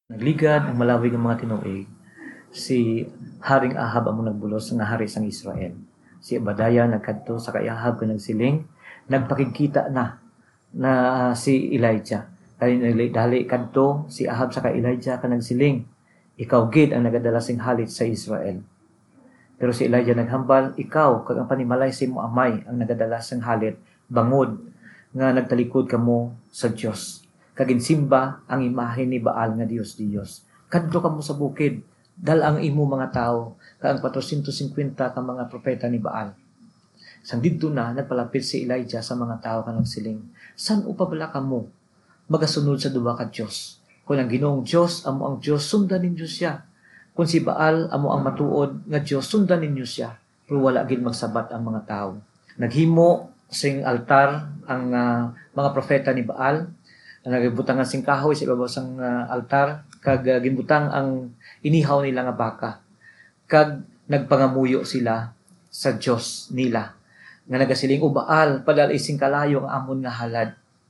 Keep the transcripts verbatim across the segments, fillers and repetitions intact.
Nagligad ang malawig ang mga tinuig, si Haring Ahab amo nagbulos nga hari sang Israel. Si Obadiah nagkadto sa kay Ahab nga nagsiling, nagpakigkita na na si Elijah. Kay dali kadto si Ahab sa kay Elijah ka nagsiling, ikaw gid ang nagadala sing halit sa Israel. Pero si Elijah naghambal, ikaw kag ang panimalay sa imo amay ang nagadala sang halit bangod nga nagtalikod kamo sa Dios. Kag ginsimba ang imahe ni Baal nga Dios Dios. Kadto kamo sa bukid, dal ang imo mga tao kag ang four hundred fifty ka mga propeta ni Baal. Sang didto na nagpalapit si Elijah sa mga tao kanang siling, san upabala kamo magasunod sa duwa ka Dios? Kung ang Ginoong Dios amo ang Dios, sundan ninyo siya. Kung si Baal amo ang matuod nga Dios, sundan ninyo siya. Pero wala gid magsabat ang mga tao. Naghimo sing altar ang uh, mga propeta ni Baal. Nagibutang ang sing kahoy sa ibabaw sang uh, altar kag uh, ginbutang ang inihaw nila nga baka. Kag nagpangamuyo sila sa Dios nila. Nga nagasiling, o Baal, padal ising kalayo ang amon nga halad.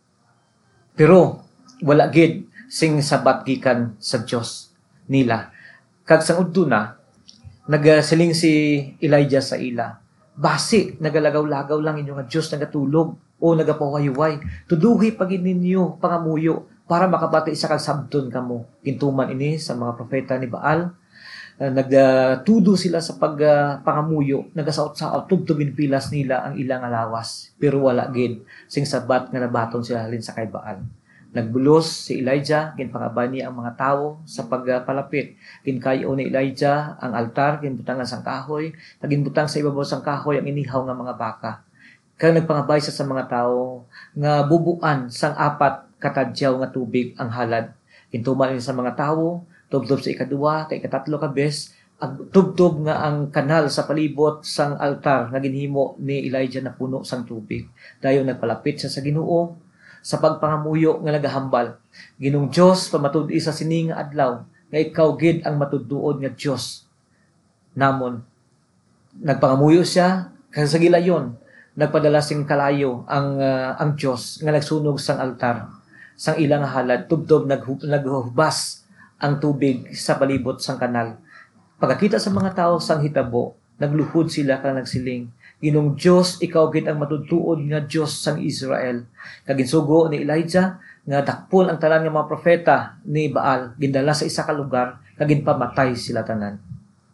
Pero wala gid sing sabat gikan sa Dios nila. Kag sang udto na nagasiling si Elijah sa ila, basi nagalagaw-lagaw lang inyo nga Dios nagatulog o nagapawayway. Tuduhi pagid ninyo pangamuyo para makabati sa kag sabton kamo. Kintuman ini sa mga propeta ni Baal. Uh, nagtudo sila sa pagpangamuyo, uh, nagasaot-saot tugtugin pilas nila ang ilang alawas. Pero wala gid sing sabat nga nabaton sila halin sa kay Baal. Nagbulos si Elijah, ginpangabani ang mga tao sa pagpalapit. Ginkayo ni Elijah ang altar, ginbutangan sang kahoy, naginbutang sa ibabaw sang kahoy ang inihaw nga mga baka. Kaya nagpangabay sa sa mga tao nga bubuan sang apat katadyaw nga tubig ang halad. Gintuman sa mga tao, tubtob sa ikaduwa, kay ikatatlo ka bes, ang tubtob nga ang kanal sa palibot sang altar nga ginhimo ni Elijah na puno sang tubig. Dayon nagpalapit siya sa Ginoo sa pagpangamuyo nga nagahambal. Ginong Dios, pamatud-i sa sini nga adlaw, nga ikaw gid ang matudduod nga Dios namon. Nagpangamuyo siya kasi sa gilayon nagpadala sing kalayo ang uh, ang Dios nga nagsunog sang altar sang ilang halad, tubtob naghubas ang tubig sa palibot sang kanal. Pagkakita sa mga tao sang hitabo, nagluhod sila kang nagsiling, Ginong Dios, ikaw gid ang matudtuod nga Dios sang Israel. Kag ginsugo ni Elijah nga dakpol ang tanan nga mga propeta ni Baal, gindala sa isa ka lugar kag ginpamatay sila tanan.